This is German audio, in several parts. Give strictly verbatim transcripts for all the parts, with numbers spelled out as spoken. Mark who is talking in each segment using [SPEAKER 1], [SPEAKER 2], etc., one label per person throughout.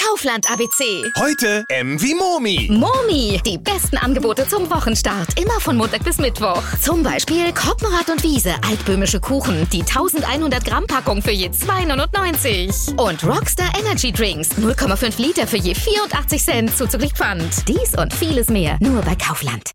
[SPEAKER 1] Kaufland A B C.
[SPEAKER 2] Heute M wie Momi.
[SPEAKER 1] Momi, die besten Angebote zum Wochenstart. Immer von Montag bis Mittwoch. Zum Beispiel Koppenrad und Wiese, altböhmische Kuchen. Die elfhundert Gramm Packung für je zwei neunundneunzig. Und Rockstar Energy Drinks. null Komma fünf Liter für je vierundachtzig Cent zuzüglich Pfand. Dies und vieles mehr. Nur bei Kaufland.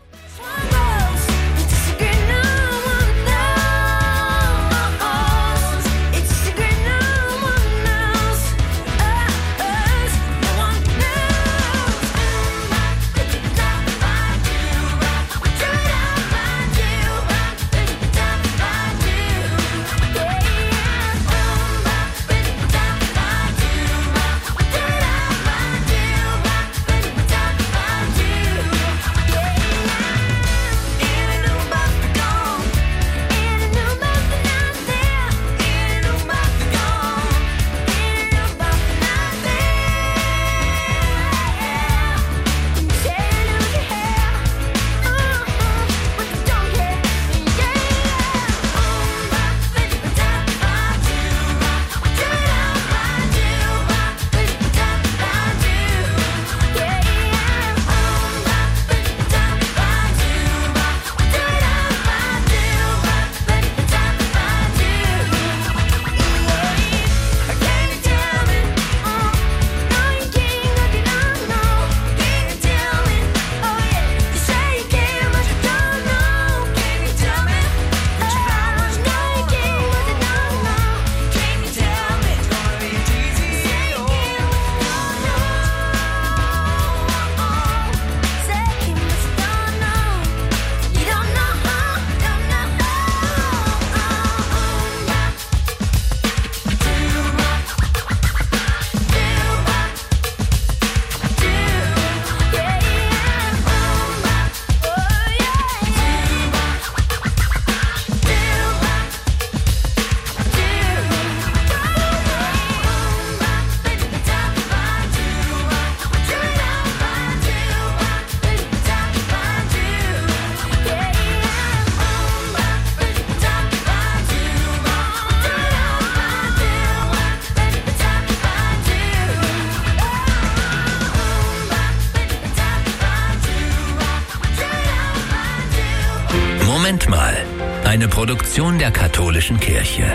[SPEAKER 3] Moment mal, eine Produktion der katholischen Kirche.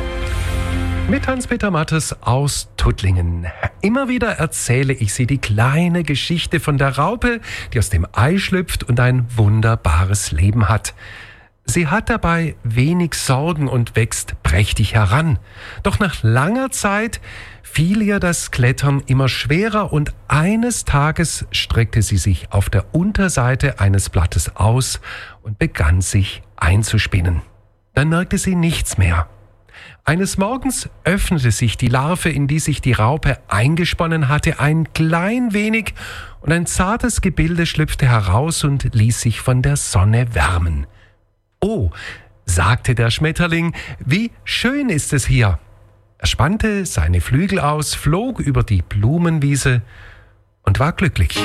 [SPEAKER 4] Mit Hans-Peter Mattes aus Tuttlingen. Immer wieder erzähle ich Sie die kleine Geschichte von der Raupe, die aus dem Ei schlüpft und ein wunderbares Leben hat. Sie hat dabei wenig Sorgen und wächst prächtig heran. Doch nach langer Zeit fiel ihr das Klettern immer schwerer und eines Tages streckte sie sich auf der Unterseite eines Blattes aus und begann sich einzuspinnen. Dann merkte sie nichts mehr. Eines Morgens öffnete sich die Larve, in die sich die Raupe eingesponnen hatte, ein klein wenig und ein zartes Gebilde schlüpfte heraus und ließ sich von der Sonne wärmen. »Oh«, sagte der Schmetterling, »wie schön ist es hier!« Er spannte seine Flügel aus, flog über die Blumenwiese und war glücklich.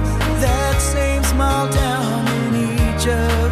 [SPEAKER 5] that same small town in each of